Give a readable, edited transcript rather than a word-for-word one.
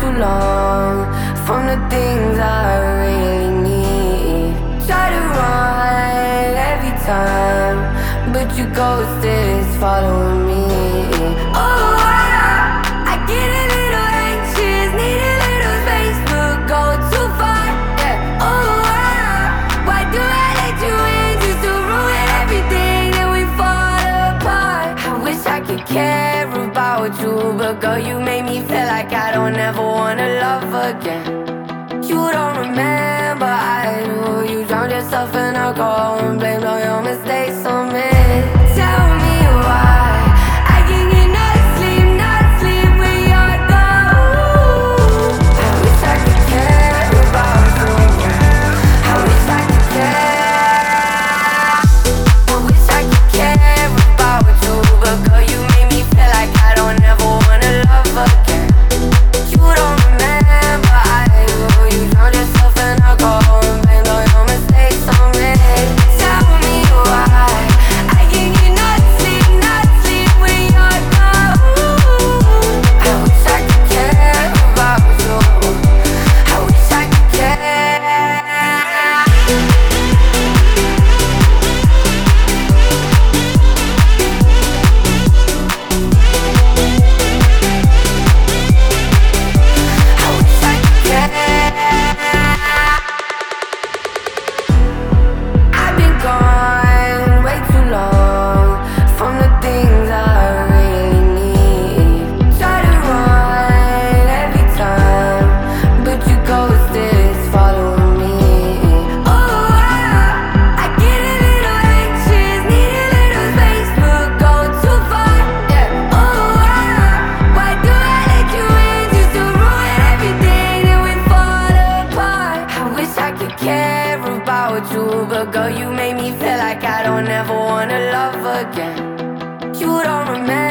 too long from the things I really need. Try to run every time, but you ghosted, following me. Oh, I get a little anxious, need a little space, but go too far. Yeah. Oh, why do I let you in just to ruin everything? Then we fall apart. I wish I could care about you, but girl, you make me feel like I don't ever wanna love again. You don't remember, I do. You drowned yourself in alcohol and blamed all your mistakes on me. Tell me why I can't get no sleep, not sleep when you're gone. I wish I could care about you. I wish I could care. I wish I could care about you, but girl, you make me feel like I don't ever wanna love again. You don't remember, I do. You drowned yourself in alcohol and blamed all your mistakes on me. Tell me why I can't get no sleep, not sleep when you're gone. I wish I could care about you. I wish I could care. I wish I could care. I've been gone way too long from the things I really need. Try to run every time, but you ghosted, following me. Oh, I get a little anxious, need a little space, but go too far. Yeah. Oh, why do I let you in just to ruin everything? Then we fall apart. I wish I could care about you, but girl, you make me feel like I don't ever wanna love again. You don't remember.